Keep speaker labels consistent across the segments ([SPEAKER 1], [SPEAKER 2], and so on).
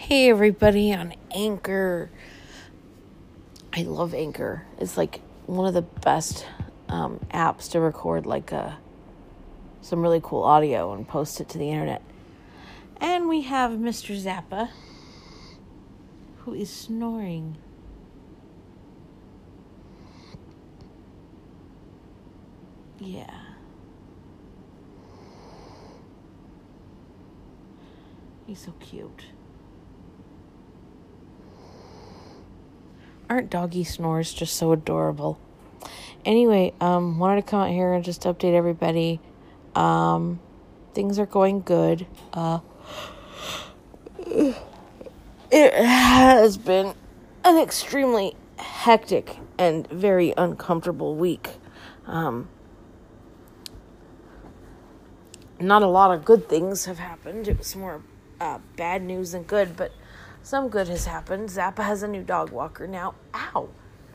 [SPEAKER 1] Hey everybody on Anchor. I love Anchor. It's like one of the best apps to record some really cool audio and post it to the internet. And we have Mr. Zappa, who is snoring. Yeah. He's so cute. Aren't doggy snores just so adorable? Anyway, wanted to come out here and just update everybody. Things are going good. It has been an extremely hectic and very uncomfortable week. Not a lot of good things have happened. It was more bad news than good, but some good has happened. Zappa has a new dog walker now. Ow!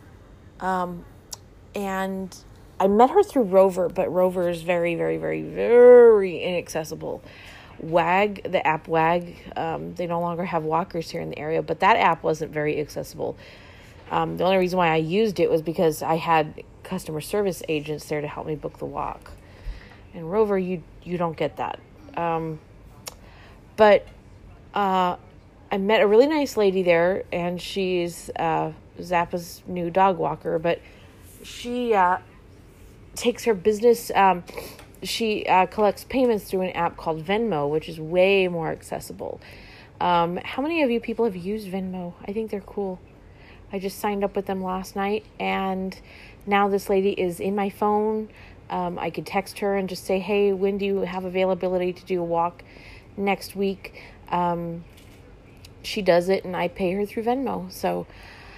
[SPEAKER 1] And I met her through Rover, but Rover is very, very, very, very inaccessible. Wag, the app Wag, they no longer have walkers here in the area, but that app wasn't very accessible. The only reason why I used it was because I had customer service agents there to help me book the walk. And Rover, you don't get that. But I met a really nice lady there, and she's Zappa's new dog walker, but she takes her business, she collects payments through an app called Venmo, which is way more accessible. How many of you people have used Venmo? I think they're cool. I just signed up with them last night, and now this lady is in my phone. I could text her and just say, hey, when do you have availability to do a walk next week? She does it, and I pay her through Venmo. So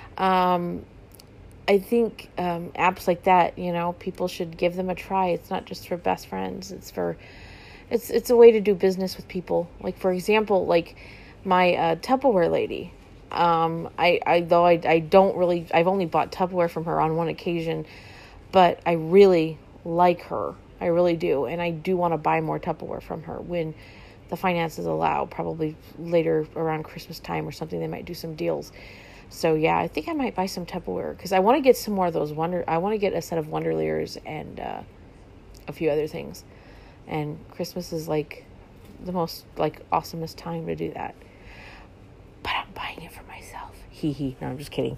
[SPEAKER 1] I think apps like that, people should give them a try. It's not just for best friends. It's a way to do business with people. Like, for example, like my Tupperware lady. I've only bought Tupperware from her on one occasion, but I really like her. I really do. And I do want to buy more Tupperware from her when the finances allow, probably later around Christmas time or something. They might do some deals. So yeah, I think I might buy some Tupperware because I want to get some more of those I want to get a set of Wonderliers and a few other things. And Christmas is like the most awesomest time to do that. But I'm buying it for myself. Hee hee. No, I'm just kidding.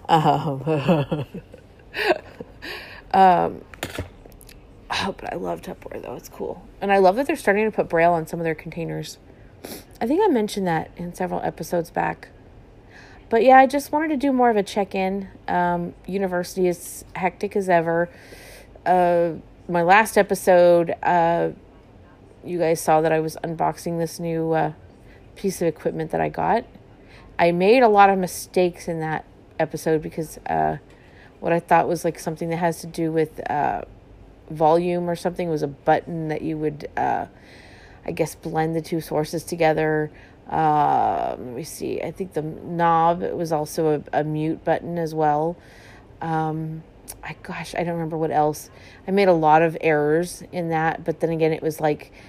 [SPEAKER 1] But I love Tupperware though. It's cool. And I love that they're starting to put Braille on some of their containers. I think I mentioned that in several episodes back. But yeah, I just wanted to do more of a check-in. University is hectic as ever. My last episode, you guys saw that I was unboxing this new piece of equipment that I got. I made a lot of mistakes in that episode because what I thought was like something that has to do with volume or something was a button that you would, blend the two sources together. Let me see. I think the knob was also a mute button as well. I don't remember what else. I made a lot of errors in that, but then again, it was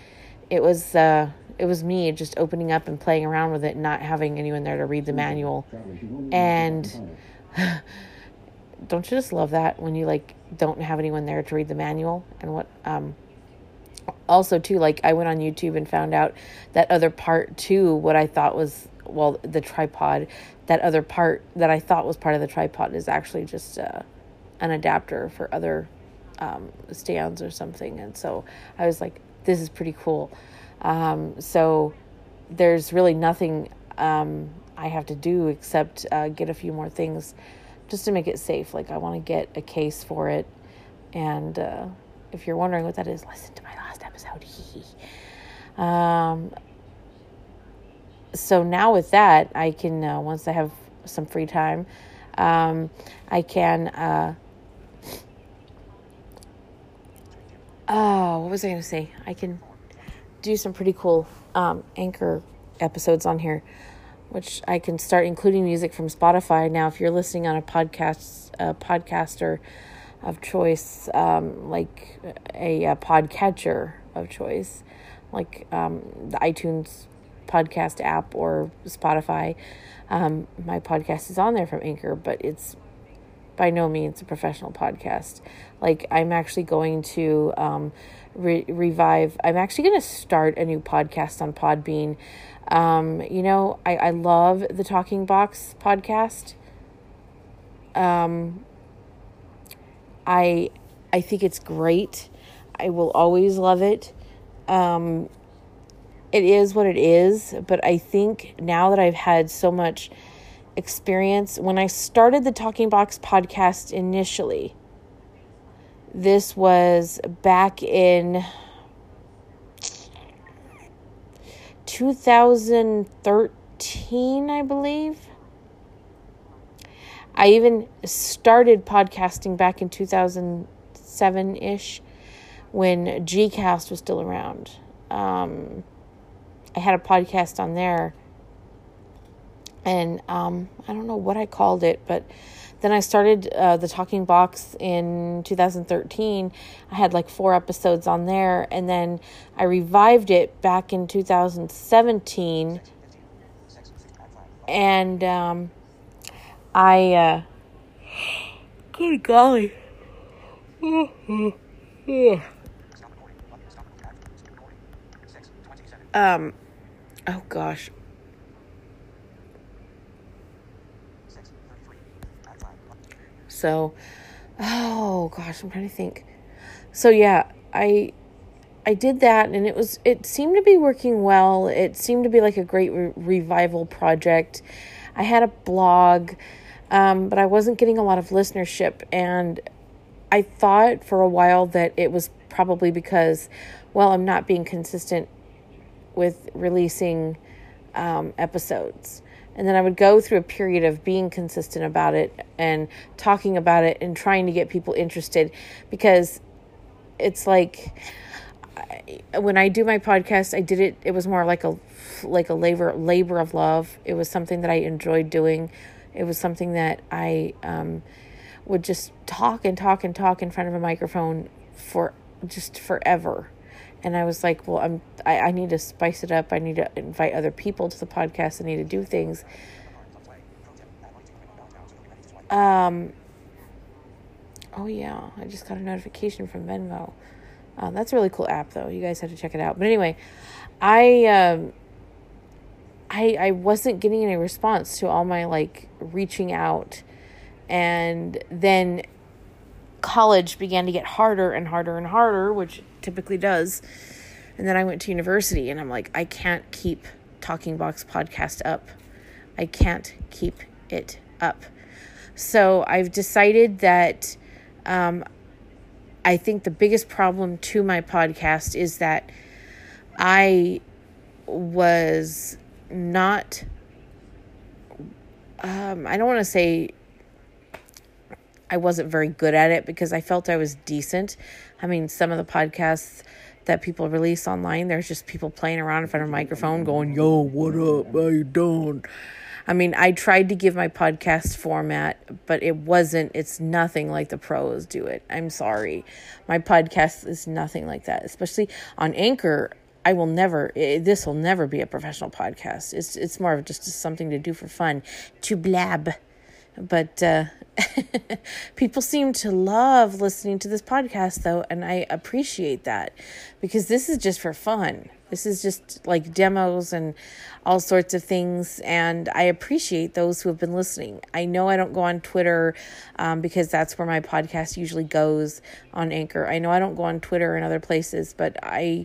[SPEAKER 1] me just opening up and playing around with it, and not having anyone there to read the manual. And don't you just love that when you don't have anyone there to read the manual? And what, also too, I went on YouTube and found out that other part to what I thought was, the tripod, that other part that I thought was part of the tripod is actually just an adapter for other stands or something. And so I was like, this is pretty cool. So there's really nothing I have to do except get a few more things just to make it safe. I want to get a case for it. And if you're wondering what that is, listen to my last episode. So now with that, I can, once I have some free time, I can, what was I going to say? I can do some pretty cool Anchor episodes on here, which I can start including music from Spotify. Now, if you're listening on a podcaster of choice, like a podcatcher of choice, like the iTunes podcast app or Spotify. My podcast is on there from Anchor, but it's by no means a professional podcast. Like, I'm actually going to revive. I'm actually going to start a new podcast on Podbean. I love the Talking Box podcast. I think it's great. I will always love it. It is what it is, but I think now that I've had so much experience, when I started the Talking Box podcast initially, this was back in 2013, I believe. I even started podcasting back in 2007-ish when Gcast was still around. I had a podcast on there, and I don't know what I called it, but then I started the Talking Box in 2013. I had like 4 episodes on there, and then I revived it back in 2017, and good golly. Oh gosh. So, oh gosh, I'm trying to think. So yeah, I did that, and it seemed to be working well. It seemed to be like a great revival project. I had a blog, but I wasn't getting a lot of listenership, and I thought for a while that it was probably because, well, I'm not being consistent with releasing episodes. And then I would go through a period of being consistent about it and talking about it and trying to get people interested, because it's like when I do my podcast, I did it. It was more like a labor of love. It was something that I enjoyed doing. It was something that I would just talk and talk and talk in front of a microphone for just forever. And I was like, well, I need to spice it up. I need to invite other people to the podcast. I need to do things. Oh yeah, I just got a notification from Venmo. That's a really cool app, though. You guys have to check it out. But anyway, I wasn't getting any response to all my like reaching out, and then college began to get harder and harder and harder, which typically does. And then I went to university, and I'm like, I can't keep Talking Box podcast up. I can't keep it up. So I've decided that I think the biggest problem to my podcast is that I was not, I don't want to say I wasn't very good at it, because I felt I was decent. I mean, some of the podcasts that people release online, there's just people playing around in front of a microphone going, yo, what up? How you doing? I mean, I tried to give my podcast format, but it's nothing like the pros do it. I'm sorry. My podcast is nothing like that, especially on Anchor. This will never be a professional podcast. It's more of just something to do for fun, to blab. But people seem to love listening to this podcast, though, and I appreciate that, because this is just for fun. This is just like demos and all sorts of things, and I appreciate those who have been listening. I know I don't go on Twitter because that's where my podcast usually goes, on Anchor. I know I don't go on Twitter and other places, but I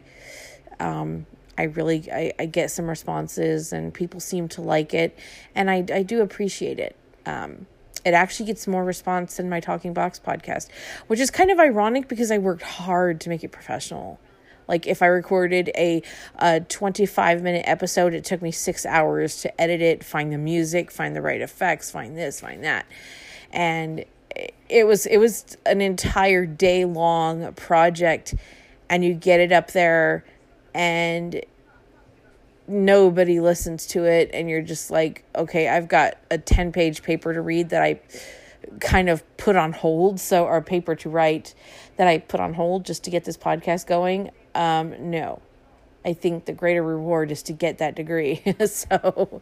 [SPEAKER 1] get some responses, and people seem to like it, and I do appreciate it. It actually gets more response than my Talking Box podcast, which is kind of ironic because I worked hard to make it professional. Like, if I recorded a 25-minute episode, it took me 6 hours to edit it, find the music, find the right effects, find this, find that. And it was an entire day-long project, and you get it up there, and nobody listens to it, and you're just like, okay, I've got a 10-page paper to read that I kind of put on hold, or paper to write that I put on hold just to get this podcast going. No. I think the greater reward is to get that degree. So,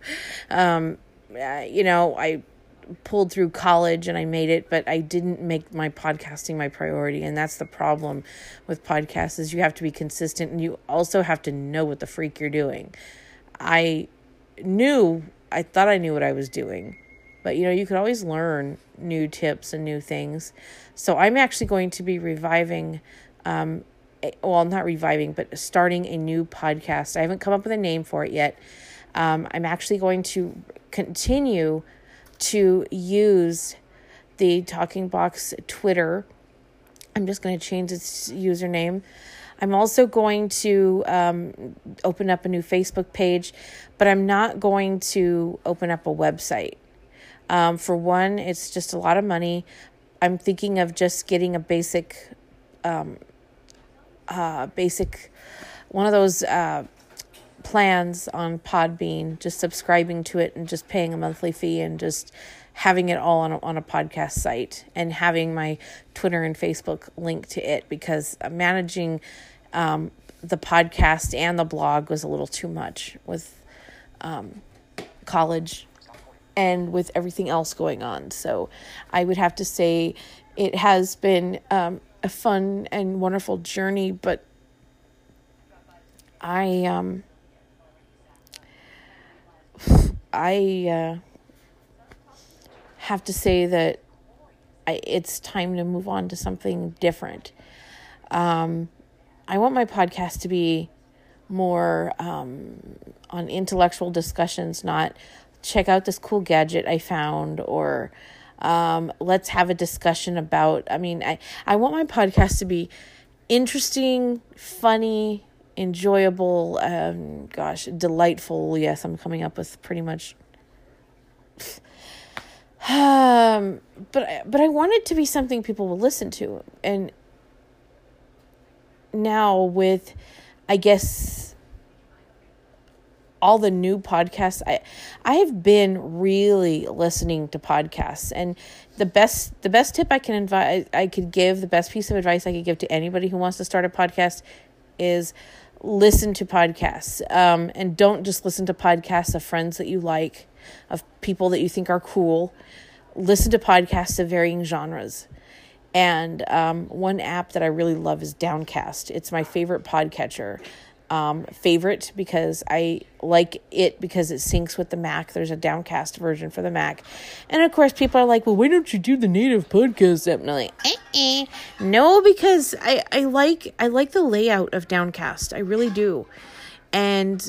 [SPEAKER 1] I pulled through college and I made it, but I didn't make my podcasting my priority. And that's the problem with podcasts, is you have to be consistent, and you also have to know what the freak you're doing. I thought I knew what I was doing, but you could always learn new tips and new things. So I'm actually going to be not reviving, but starting a new podcast. I haven't come up with a name for it yet. I'm actually going to continue to use the Talking Box Twitter. I'm just going to change its username. I'm also going to open up a new Facebook page, but I'm not going to open up a website. For one, it's just a lot of money. I'm thinking of just getting a basic one of those plans on Podbean, just subscribing to it and just paying a monthly fee and just having it all on a podcast site, and having my Twitter and Facebook link to it, because managing the podcast and the blog was a little too much with college and with everything else going on. So I would have to say it has been a fun and wonderful journey, but I have to say that it's time to move on to something different. I want my podcast to be more on intellectual discussions, not check out this cool gadget I found, or let's have a discussion about, I want my podcast to be interesting, funny, enjoyable, delightful. Yes, I'm coming up with pretty much. But I want it to be something people will listen to. And now with, I guess, all the new podcasts, I have been really listening to podcasts, and the best tip I could give, the best piece of advice I could give to anybody who wants to start a podcast is listen to podcasts, and don't just listen to podcasts of friends that you like, of people that you think are cool. Listen to podcasts of varying genres. And one app that I really love is Downcast. It's my favorite podcatcher. Favorite because I like it because it syncs with the Mac. There's a Downcast version for the Mac. And of course people are like, well, why don't you do the native podcast app? And I'm like, no, because I like the layout of Downcast. I really do. And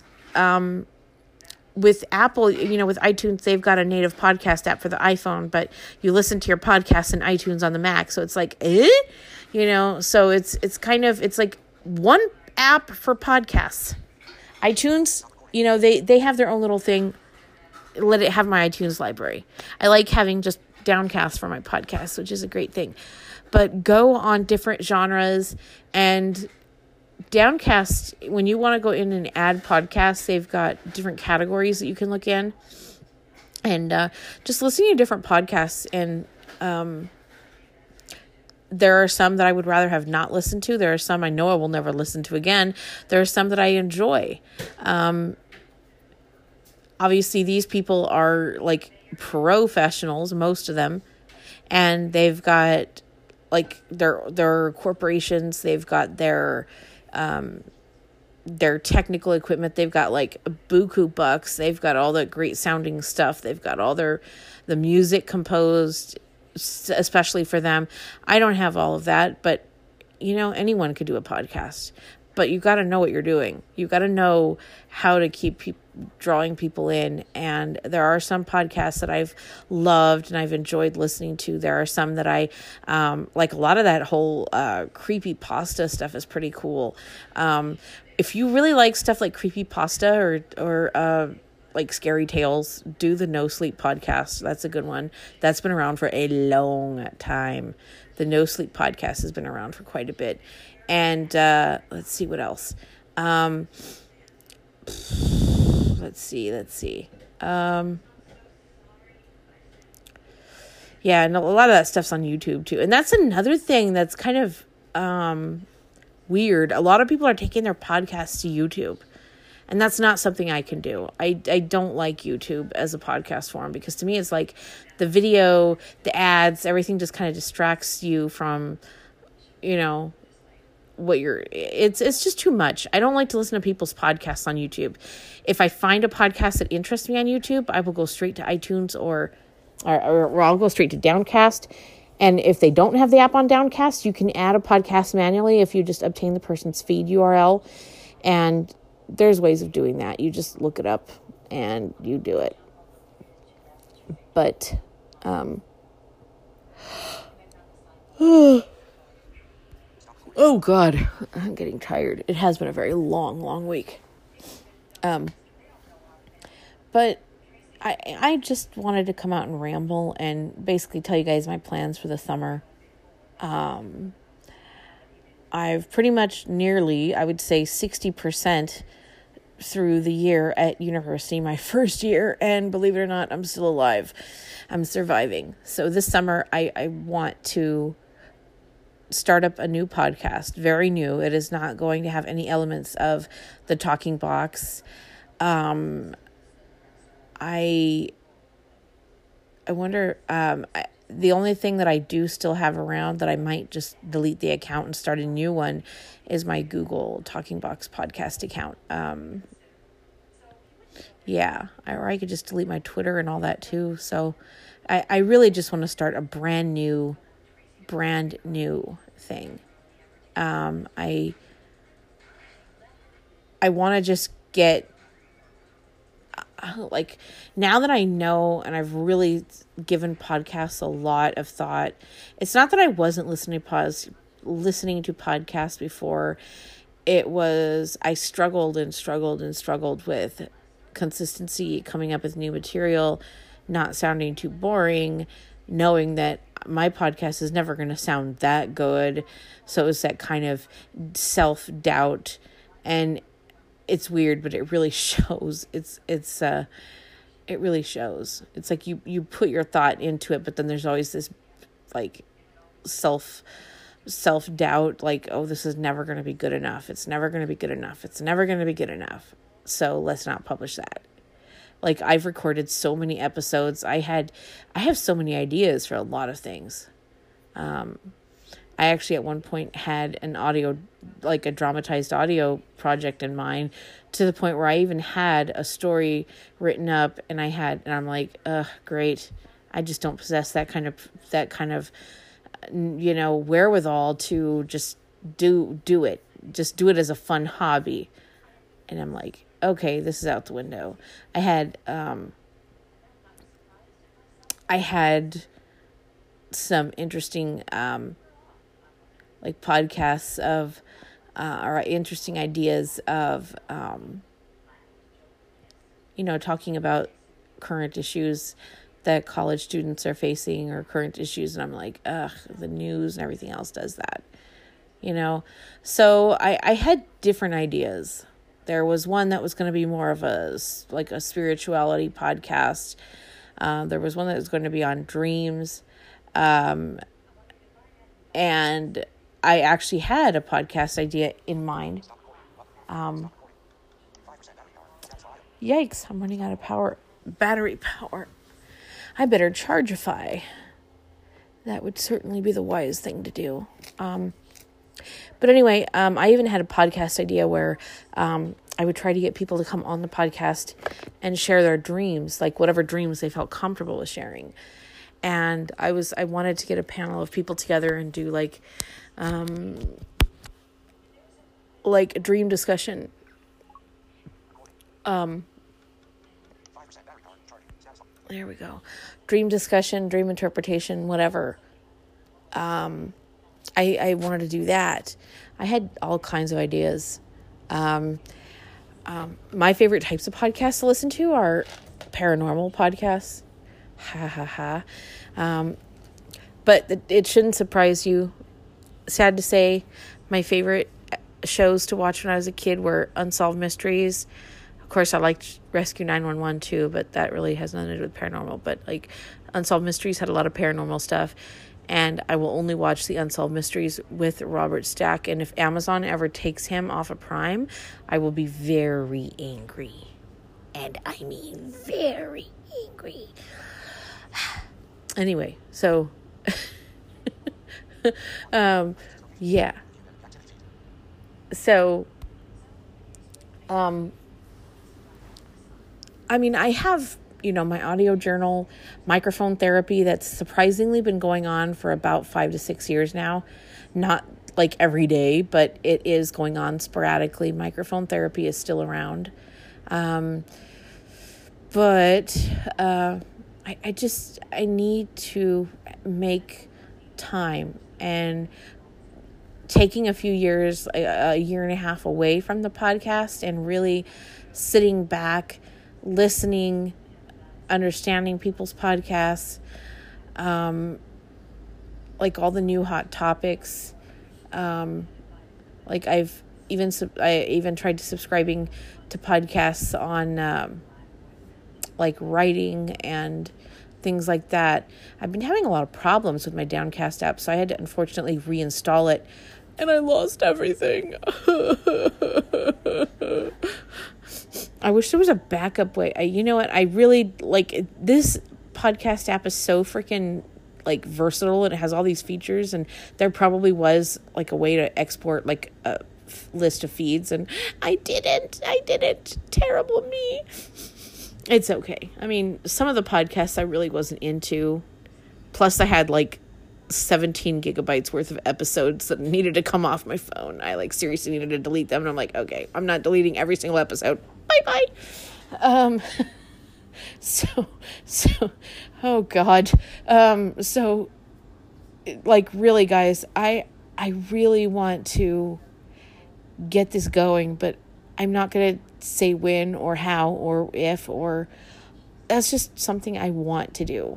[SPEAKER 1] with Apple, with iTunes, they've got a native podcast app for the iPhone, but you listen to your podcasts in iTunes on the Mac. So it's like, so it's like one app for podcasts. iTunes, they have their own little thing. Let it have my iTunes library. I like having just Downcast for my podcast, which is a great thing. But go on different genres, and Downcast, when you want to go in and add podcasts, they've got different categories that you can look in, and just listening to different podcasts. And there are some that I would rather have not listened to. There are some I know I will never listen to again. There are some that I enjoy. Obviously, these people are like professionals, most of them, and they've got like their corporations. They've got their technical equipment. They've got like buku bucks. They've got all the great sounding stuff. They've got all the music composed, especially for them. I don't have all of that, but anyone could do a podcast, but you got to know what you're doing. You got to know how to keep drawing people in. And there are some podcasts that I've loved and I've enjoyed listening to. There are some that I like. A lot of that whole creepypasta stuff is pretty cool. If you really like stuff like creepypasta or like scary tales, do the No Sleep podcast. That's a good one. That's been around for a long time. The No Sleep podcast has been around for quite a bit. And let's see what else. Let's see. Yeah, and a lot of that stuff's on YouTube too. And that's another thing that's kind of weird. A lot of people are taking their podcasts to YouTube. And that's not something I can do. I don't like YouTube as a podcast form because to me it's like the video, the ads, everything just kind of distracts you from, it's just too much. I don't like to listen to people's podcasts on YouTube. If I find a podcast that interests me on YouTube, I will go straight to iTunes or I'll go straight to Downcast. And if they don't have the app on Downcast, you can add a podcast manually if you just obtain the person's feed URL. And there's ways of doing that. You just look it up and you do it. But, oh God, I'm getting tired. It has been a very long week. But I just wanted to come out and ramble and basically tell you guys my plans for the summer. I've pretty much nearly, I would say 60% through the year at university, my first year, and believe it or not, I'm still alive. I'm surviving. So this summer, I want to start up a new podcast, very new. It is not going to have any elements of the Talking Box. I wonder, the only thing that I do still have around that I might just delete the account and start a new one is my Google Talking Box podcast account. Or I could just delete my Twitter and all that too. So I really just want to start a brand new thing. I want to just get, like, now that I know and I've really given podcasts a lot of thought, it's not that I wasn't listening to podcasts before. It was, I struggled with consistency, coming up with new material, not sounding too boring, knowing that my podcast is never going to sound that good. So it was that kind of self-doubt, and it's weird, but it really shows. It really shows. It's like you put your thought into it, but then there's always this like self-doubt, like, oh, this is never going to be good enough. It's never going to be good enough. It's never going to be good enough. So let's not publish that. Like, I've recorded so many episodes. I have so many ideas for a lot of things. I actually at one point had an audio, like a dramatized audio project in mind, to the point where I even had a story written up, and I'm like, great. I just don't possess that kind of, wherewithal to just do it. Just do it as a fun hobby. And I'm like, okay, this is out the window. I had some interesting, like podcasts of, or interesting ideas of, talking about current issues that college students are facing, or current issues. And I'm like, the news and everything else does that, So I had different ideas. There was one that was going to be more of a spirituality podcast. There was one that was going to be on dreams. And I actually had a podcast idea in mind. Yikes, I'm running out of battery power. I better chargeify. That would certainly be the wise thing to do. But anyway, I even had a podcast idea where I would try to get people to come on the podcast and share their dreams, like whatever dreams they felt comfortable with sharing. And I wanted to get a panel of people together and do like a dream discussion. There we go. Dream discussion, dream interpretation, whatever. I wanted to do that. I had all kinds of ideas. My favorite types of podcasts to listen to are paranormal podcasts. Ha ha ha. But it shouldn't surprise you. Sad to say, my favorite shows to watch when I was a kid were Unsolved Mysteries. Of course, I liked Rescue 911 too, but that really has nothing to do with paranormal. But like Unsolved Mysteries had a lot of paranormal stuff. and I will only watch the Unsolved Mysteries with Robert Stack. And if Amazon ever takes him off of Prime, I will be very angry. And I mean very angry. Anyway, so yeah. So I mean, I have, my audio journal, microphone therapy that's surprisingly been going on for about 5 to 6 years now. Not like every day, but it is going on sporadically. Microphone therapy is still around. But I need to make time, and taking a few years, a year and a half away from the podcast and really sitting back, listening, understanding people's podcasts, like all the new hot topics. Like I even tried subscribing to podcasts on, like writing and things like that. I've been having a lot of problems with my Downcast app, so I had to unfortunately reinstall it, and I lost everything. I wish there was a backup way. You know what? I really like this podcast app is so freaking like versatile, and it has all these features, and there probably was like a way to export like a list of feeds, and I didn't. Terrible me. It's okay. I mean, some of the podcasts I really wasn't into. Plus, I had like 17 gigabytes worth of episodes that needed to come off my phone. I like seriously needed to delete them. And I'm like, okay, I'm not deleting every single episode. Bye-bye. So, oh God. So like really guys, I really want to get this going, but I'm not going to say when or how or if, or that's just something I want to do.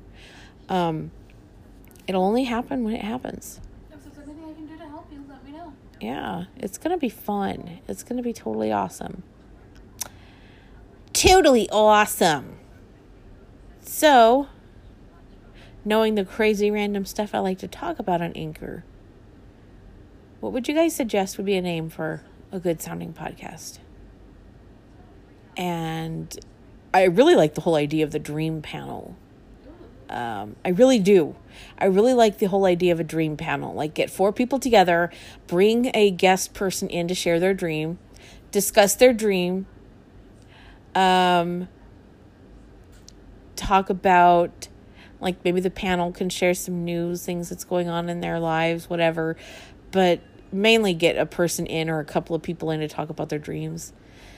[SPEAKER 1] It'll only happen when it happens.
[SPEAKER 2] If there's anything I can do to help you, let me know.
[SPEAKER 1] Yeah, it's going to be fun. It's going to be totally awesome. Totally awesome. So, knowing the crazy random stuff I like to talk about on Anchor, what would you guys suggest would be a name for a good sounding podcast? And I really like the whole idea of the dream panel. I really do. I really like the whole idea of a dream panel. Like, get 4 people together, bring a guest person in to share their dream, discuss their dream, talk about, like, maybe the panel can share some news, things that's going on in their lives, whatever, but mainly get a person in or a couple of people in to talk about their dreams.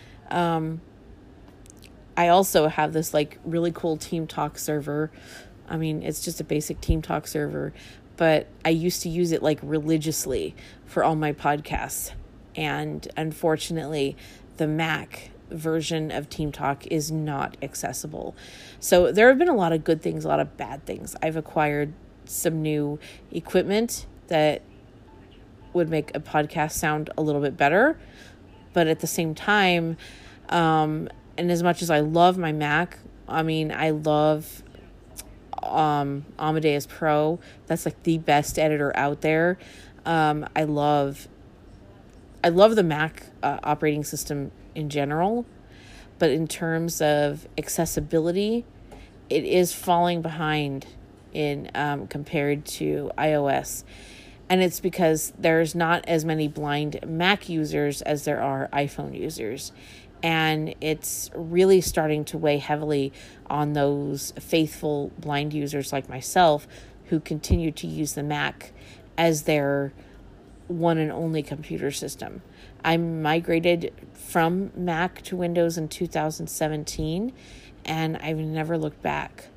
[SPEAKER 1] I also have this, like, really cool Team Talk server. I mean, it's just a basic Team Talk server, but I used to use it, like, religiously for all my podcasts. And unfortunately, the Mac version of Team Talk is not accessible. So there have been a lot of good things, a lot of bad things. I've acquired some new equipment that would make a podcast sound a little bit better. But at the same time, and as much as I love my Mac, I mean, I love Amadeus Pro. That's like the best editor out there. I love the Mac operating system in general, but in terms of accessibility, it is falling behind in compared to iOS. And it's because there's not as many blind Mac users as there are iPhone users. And it's really starting to weigh heavily on those faithful blind users like myself who continue to use the Mac as their one and only computer system. I migrated from Mac to Windows in 2017, and I've never looked back.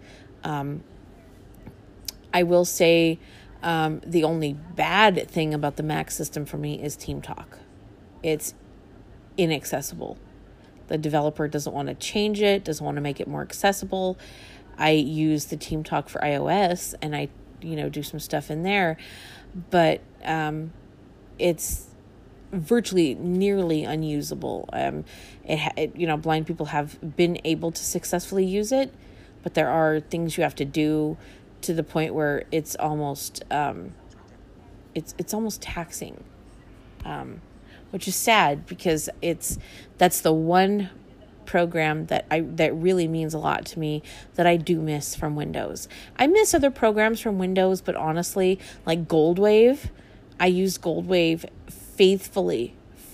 [SPEAKER 1] I will say the only bad thing about the Mac system for me is Team Talk. It's inaccessible. The developer doesn't want to change it, doesn't want to make it more accessible. I use the Team Talk for iOS, and I, do some stuff in there, but it's virtually nearly unusable. Blind people have been able to successfully use it, but there are things you have to do to the point where it's almost it's almost taxing, which is sad because that's the one program that really means a lot to me that I do miss from Windows. I miss other programs from Windows, but honestly, like Goldwave, I used Goldwave faithfully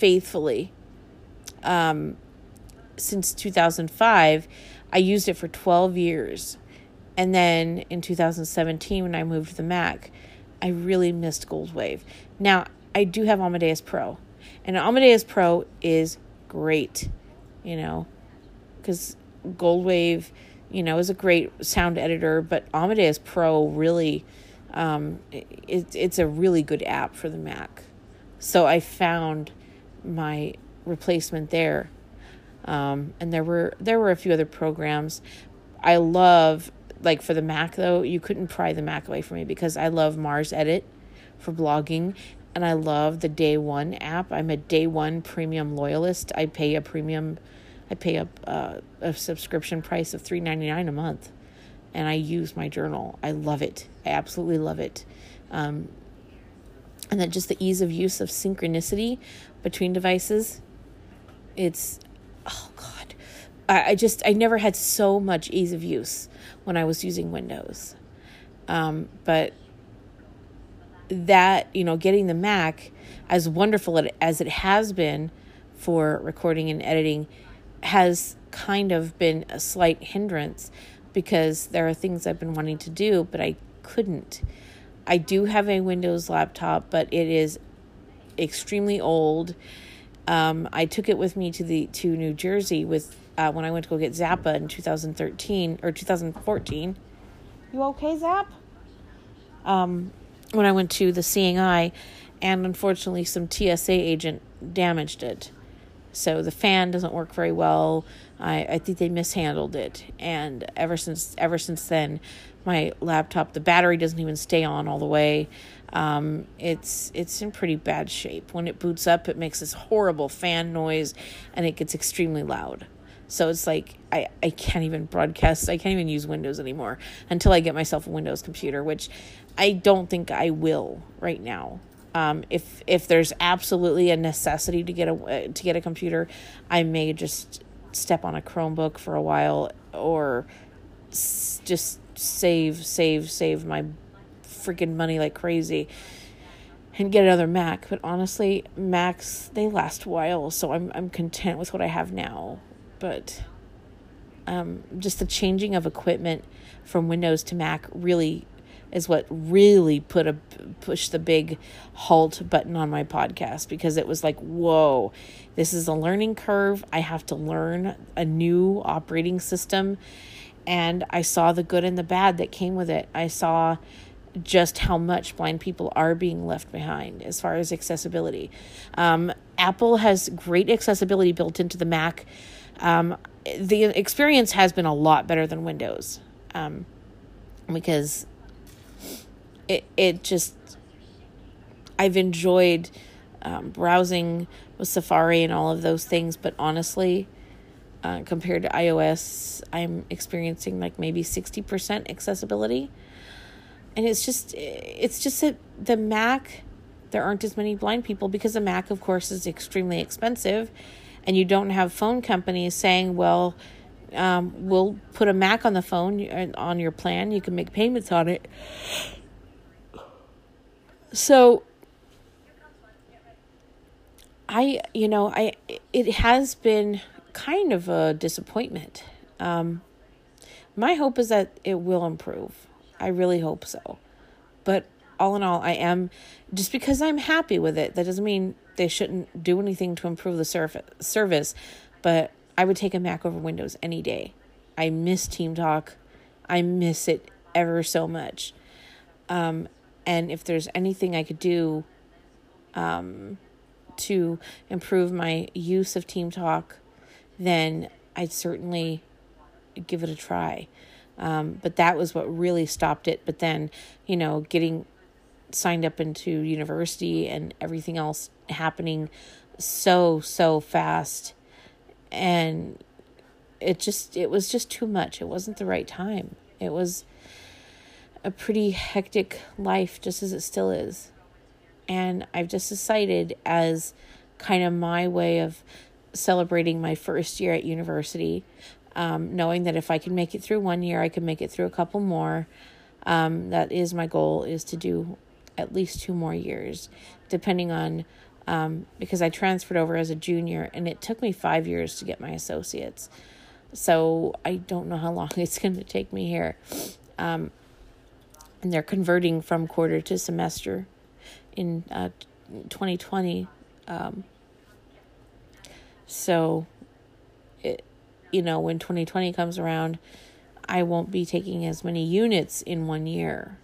[SPEAKER 1] since 2005. I used it for 12 years. And then in 2017, when I moved to the Mac, I really missed Goldwave. Now, I do have Amadeus Pro. And Amadeus Pro is great, because Goldwave, is a great sound editor. But Amadeus Pro really, it's a really good app for the Mac. So I found my replacement there. And there were a few other programs. I love, like for the Mac though, you couldn't pry the Mac away from me because I love Mars Edit for blogging, and I love the Day One app. I'm a Day One premium loyalist. I pay a subscription price of $3.99 a month, and I use my journal. I love it. I absolutely love it. And then just the ease of use of synchronicity between devices. It's, oh God, I never had so much ease of use when I was using Windows. But that, getting the Mac, as wonderful as it has been for recording and editing, has kind of been a slight hindrance because there are things I've been wanting to do, but I couldn't. I do have a Windows laptop, but it is extremely old. I took it with me to New Jersey when I went to go get Zappa in 2013 or 2014. You okay, Zap? When I went to the Seeing Eye, and unfortunately some TSA agent damaged it. So the fan doesn't work very well. I think they mishandled it, and ever since then, my laptop, the battery doesn't even stay on all the way. It's in pretty bad shape. When it boots up, it makes this horrible fan noise, and it gets extremely loud. So it's like I can't even broadcast. I can't even use Windows anymore until I get myself a Windows computer, which I don't think I will right now. If there's absolutely a necessity to get a computer, I may just step on a Chromebook for a while, or just save my freaking money like crazy and get another Mac. But honestly, Macs, they last a while, so I'm content with what I have now. But just the changing of equipment from Windows to Mac really is what really pushed the big halt button on my podcast, because it was like, whoa, this is a learning curve. I have to learn a new operating system, and I saw the good and the bad that came with it. I saw just how much blind people are being left behind as far as accessibility. Apple has great accessibility built into the Mac. The experience has been a lot better than Windows, because it just, I've enjoyed browsing with Safari and all of those things, but honestly, compared to iOS, I'm experiencing like maybe 60% accessibility. And it's just that the Mac, there aren't as many blind people because the Mac, of course, is extremely expensive, and you don't have phone companies saying, well, we'll put a Mac on the phone on your plan. You can make payments on it. So it has been kind of a disappointment. My hope is that it will improve. I really hope so. But all in all, I am, just because I'm happy with it, that doesn't mean they shouldn't do anything to improve the service. But I would take a Mac over Windows any day. I miss Team Talk. I miss it ever so much. And if there's anything I could do to improve my use of Team Talk, then I'd certainly give it a try. But that was what really stopped it. But then, getting signed up into university and everything else happening so fast, and it was just too much. It wasn't the right time. It was, a pretty hectic life, just as it still is. And I've just decided, as kind of my way of celebrating my first year at university, knowing that if I can make it through 1 year, I can make it through a couple more. That is my goal, is to do at least 2 more years, depending on, because I transferred over as a junior and it took me 5 years to get my associates. So I don't know how long it's going to take me here. And they're converting from quarter to semester in 2020. So, when 2020 comes around, I won't be taking as many units in 1 year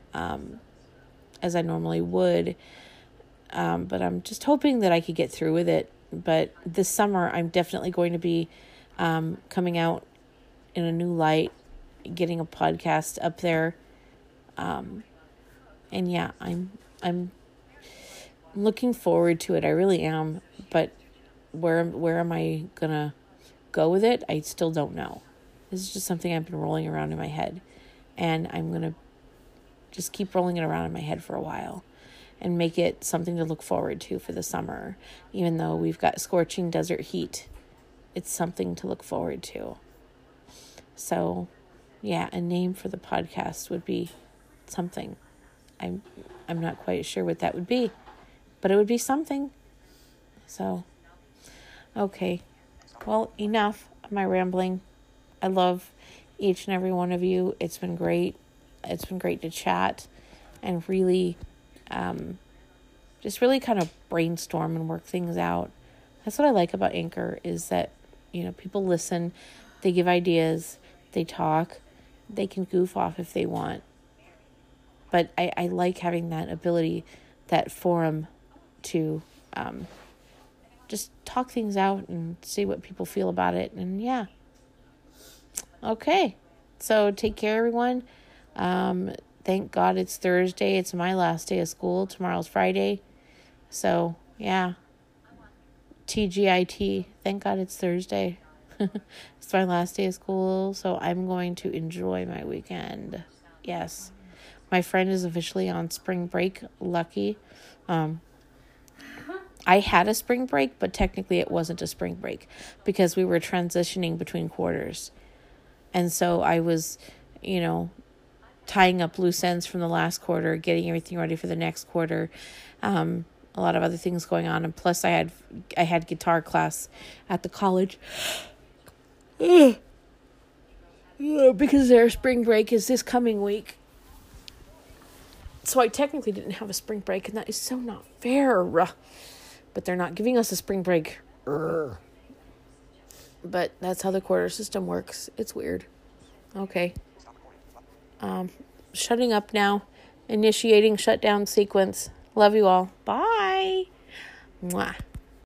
[SPEAKER 1] as I normally would. But I'm just hoping that I could get through with it. But this summer, I'm definitely going to be coming out in a new light, getting a podcast up there. And yeah, I'm looking forward to it. I really am. But where am I gonna go with it? I still don't know. This is just something I've been rolling around in my head, and I'm gonna just keep rolling it around in my head for a while and make it something to look forward to for the summer. Even though we've got scorching desert heat, it's something to look forward to. So yeah, a name for the podcast would be something. I'm not quite sure what that would be, but it would be something. So, okay. Well, enough of my rambling. I love each and every one of you. It's been great. It's been great to chat and really, just really kind of brainstorm and work things out. That's what I like about Anchor, is that, people listen, they give ideas, they talk, they can goof off if they want. But I like having that ability, that forum to just talk things out and see what people feel about it. And yeah. Okay. So take care, everyone. Thank God it's Thursday. It's my last day of school. Tomorrow's Friday. So yeah. TGIT. Thank God it's Thursday. It's my last day of school. So I'm going to enjoy my weekend. Yes. My friend is officially on spring break. Lucky. I had a spring break, but technically it wasn't a spring break because we were transitioning between quarters. And so I was, tying up loose ends from the last quarter, getting everything ready for the next quarter. A lot of other things going on. And plus I had guitar class at the college. Because their spring break is this coming week. So I technically didn't have a spring break, and that is so not fair. But they're not giving us a spring break. But that's how the quarter system works. It's weird. Okay. Shutting up now. Initiating shutdown sequence. Love you all. Bye. Mwah.